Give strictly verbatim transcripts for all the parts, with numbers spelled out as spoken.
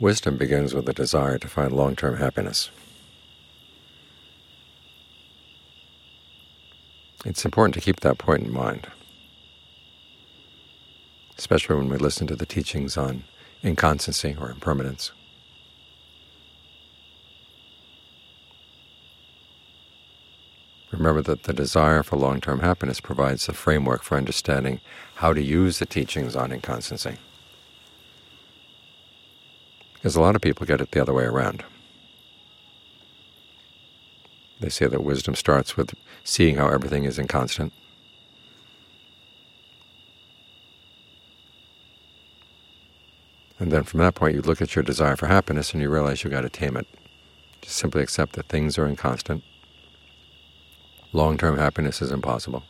Wisdom begins with a desire to find long-term happiness. It's important to keep that point in mind, especially when we listen to the teachings on inconstancy or impermanence. Remember that the desire for long-term happiness provides the framework for understanding how to use the teachings on inconstancy. Because a lot of people get it the other way around. They say that wisdom starts with seeing how everything is inconstant. And then from that point you look at your desire for happiness and you realize you've got to tame it. Just simply accept that things are inconstant. Long-term happiness is impossible.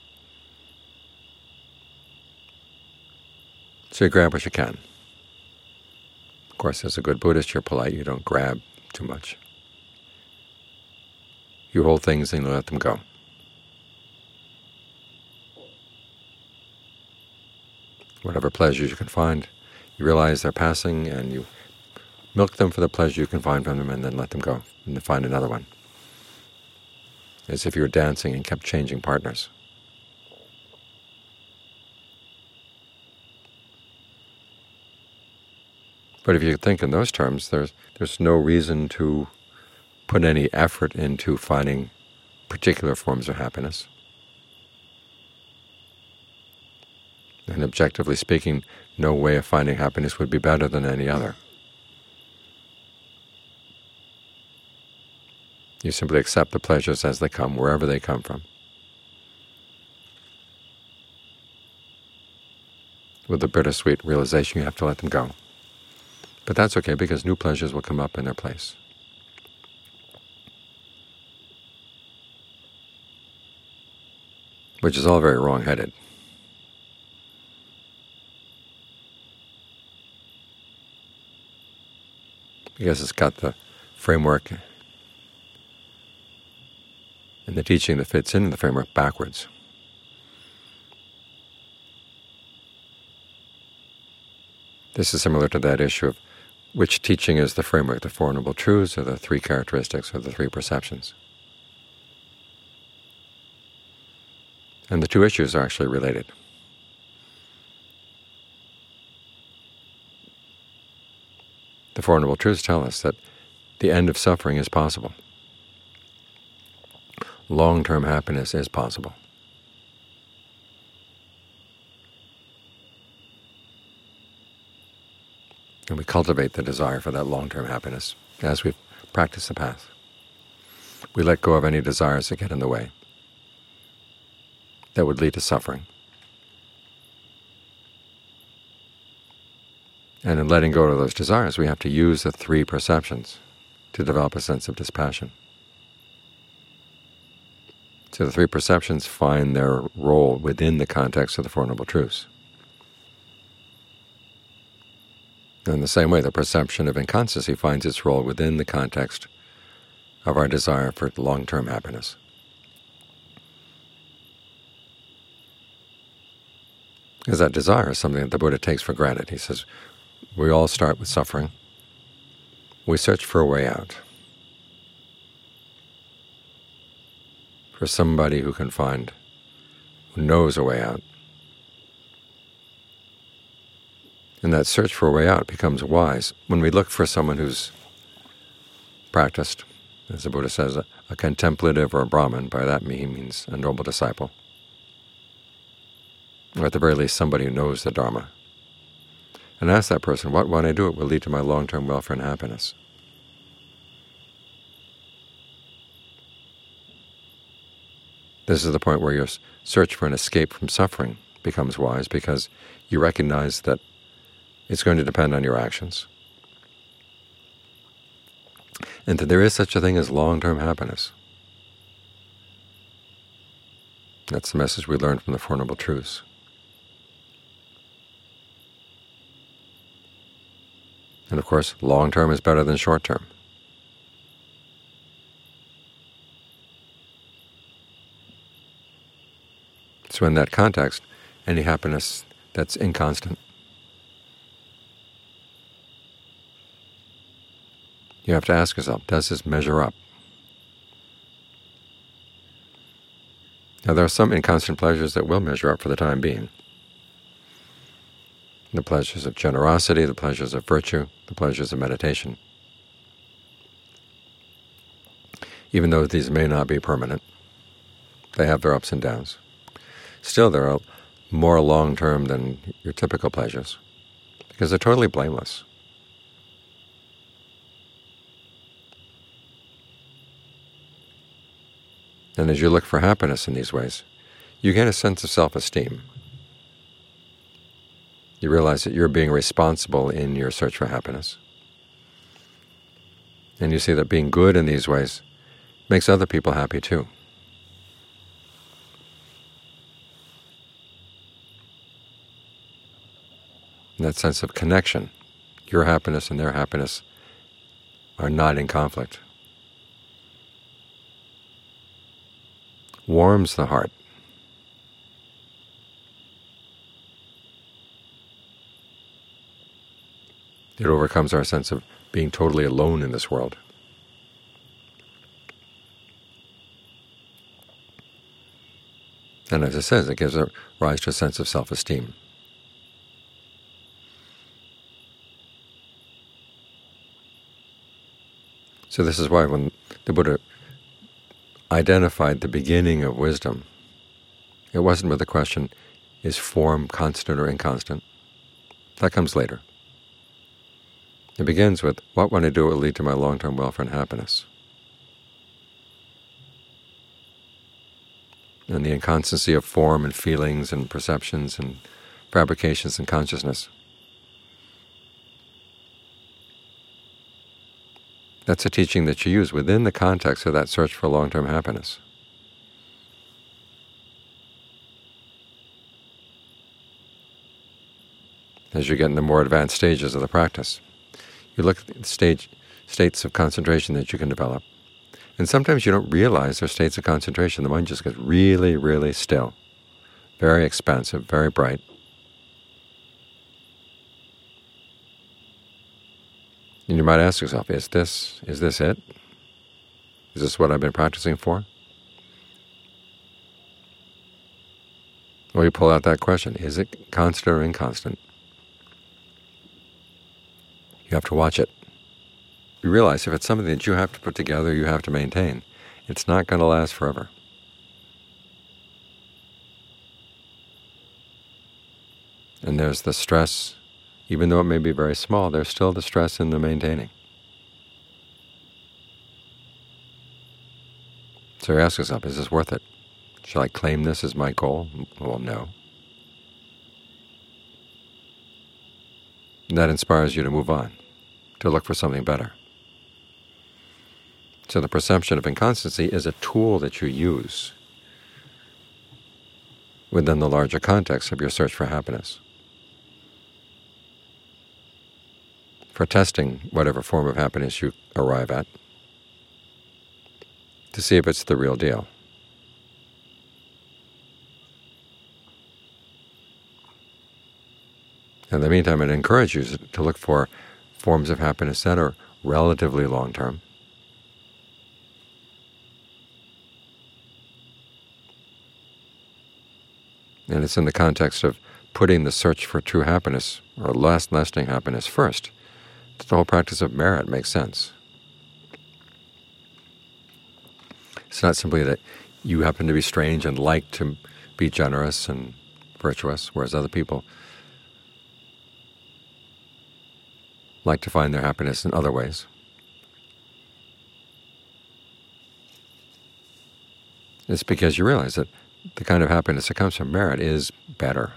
So you grab what you can. Of course, as a good Buddhist, you're polite. You don't grab too much. You hold things and you let them go. Whatever pleasures you can find, you realize they're passing, and you milk them for the pleasure you can find from them, and then let them go, and then find another one. As if you were dancing and kept changing partners. But if you think in those terms, there's there's no reason to put any effort into finding particular forms of happiness. And objectively speaking, no way of finding happiness would be better than any other. You simply accept the pleasures as they come, wherever they come from, with the bittersweet realization you have to let them go. But that's okay, because new pleasures will come up in their place. Which is all very wrong-headed. Because it's got the framework and the teaching that fits into the framework backwards. This is similar to that issue of which teaching is the framework, the Four Noble Truths or the three characteristics or the three perceptions. And the two issues are actually related. The Four Noble Truths tell us that the end of suffering is possible. Long-term happiness is possible. And we cultivate the desire for that long-term happiness as we practice the path. We let go of any desires that get in the way, that would lead to suffering. And in letting go of those desires, we have to use the three perceptions to develop a sense of dispassion. So the three perceptions find their role within the context of the Four Noble Truths. In the same way, the perception of inconstancy finds its role within the context of our desire for long-term happiness. Because that desire is something that the Buddha takes for granted. He says, we all start with suffering. We search for a way out, for somebody who can find, who knows a way out. And that search for a way out becomes wise when we look for someone who's practiced, as the Buddha says, a, a contemplative or a Brahmin. By that he means a noble disciple, or at the very least somebody who knows the Dharma. And ask that person, what when I do it will lead to my long-term welfare and happiness. This is the point where your search for an escape from suffering becomes wise, because you recognize that it's going to depend on your actions, and that there is such a thing as long-term happiness. That's the message we learned from the Four Noble Truths. And of course, long-term is better than short-term. So in that context, any happiness that's inconstant, You have to ask yourself, does this measure up? Now, there are some inconstant pleasures that will measure up for the time being. The pleasures of generosity, the pleasures of virtue, the pleasures of meditation. Even though these may not be permanent, they have their ups and downs. Still, they're more long-term than your typical pleasures, because they're totally blameless. And as you look for happiness in these ways, you gain a sense of self-esteem. You realize that you're being responsible in your search for happiness. And you see that being good in these ways makes other people happy too. And that sense of connection, your happiness and their happiness, are not in conflict. Warms the heart. It overcomes our sense of being totally alone in this world. And as it says, it gives a rise to a sense of self-esteem. So this is why when the Buddha identified the beginning of wisdom, it wasn't with the question, is form constant or inconstant? That comes later. It begins with, what when I do it will lead to my long-term welfare and happiness? And the inconstancy of form and feelings and perceptions and fabrications and consciousness. That's a teaching that you use within the context of that search for long-term happiness. As you get in the more advanced stages of the practice, you look at the stage, states of concentration that you can develop. And sometimes you don't realize they're states of concentration. The mind just gets really, really still, very expansive, very bright. And you might ask yourself, is this, is this it? Is this what I've been practicing for? Well, you pull out that question, is it constant or inconstant? You have to watch it. You realize if it's something that you have to put together, you have to maintain, it's not going to last forever. And there's the stress. Even though it may be very small, there's still the stress in the maintaining. So you ask yourself, is this worth it? Shall I claim this as my goal? Well, no. And that inspires you to move on, to look for something better. So the perception of inconstancy is a tool that you use within the larger context of your search for happiness, for testing whatever form of happiness you arrive at, to see if it's the real deal. In the meantime, it encourages you to look for forms of happiness that are relatively long-term, and it's in the context of putting the search for true happiness, or last lasting happiness, first. The whole practice of merit makes sense. It's not simply that you happen to be strange and like to be generous and virtuous, whereas other people like to find their happiness in other ways. It's because you realize that the kind of happiness that comes from merit is better,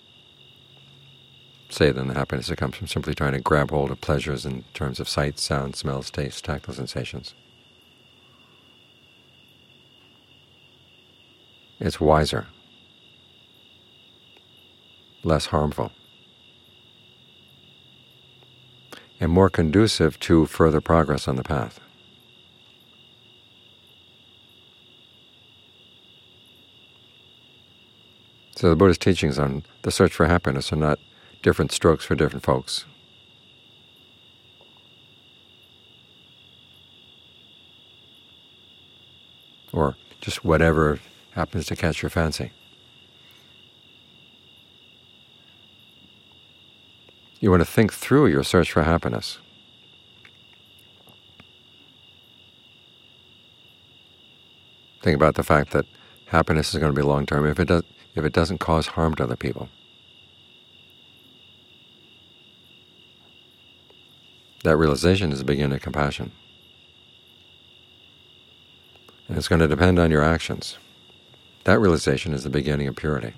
say, than the happiness that comes from simply trying to grab hold of pleasures in terms of sight, sound, smells, taste, tactile sensations. It's wiser, less harmful, and more conducive to further progress on the path. So the Buddha's teachings on the search for happiness are not different strokes for different folks. just whatever happens to catch your fancy. You want to think through your search for happiness. Think about the fact that happiness is going to be long-term if it does, if it doesn't cause harm to other people. That realization is the beginning of compassion. And it's going to depend on your actions. That realization is the beginning of purity.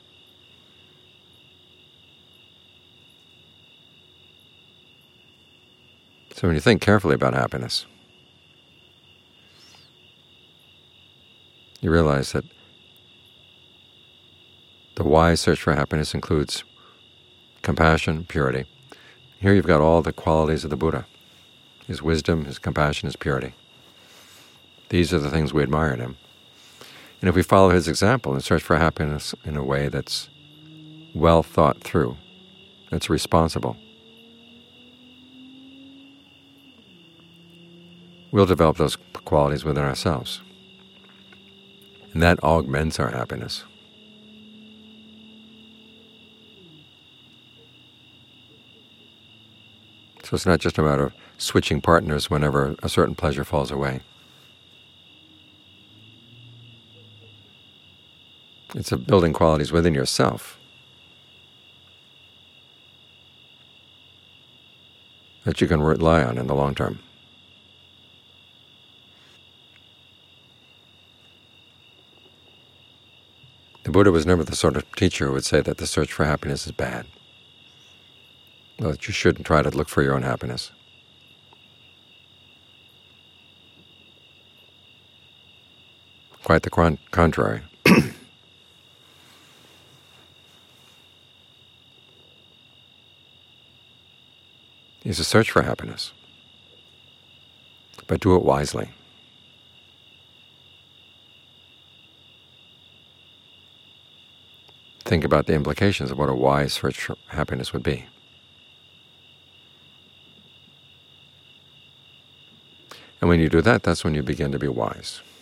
So when you think carefully about happiness, you realize that the wise search for happiness includes compassion, purity. Here you've got all the qualities of the Buddha: his wisdom, his compassion, his purity. These are the things we admire in him. And if we follow his example and search for happiness in a way that's well thought through, that's responsible, we'll develop those qualities within ourselves. And that augments our happiness. So it's not just a matter of switching partners whenever a certain pleasure falls away. It's of building qualities within yourself that you can rely on in the long term. The Buddha was never the sort of teacher who would say that the search for happiness is bad, well, that you shouldn't try to look for your own happiness. Quite the con- contrary. Is a search for happiness, but do it wisely. Think about the implications of what a wise search for happiness would be. And when you do that, that's when you begin to be wise.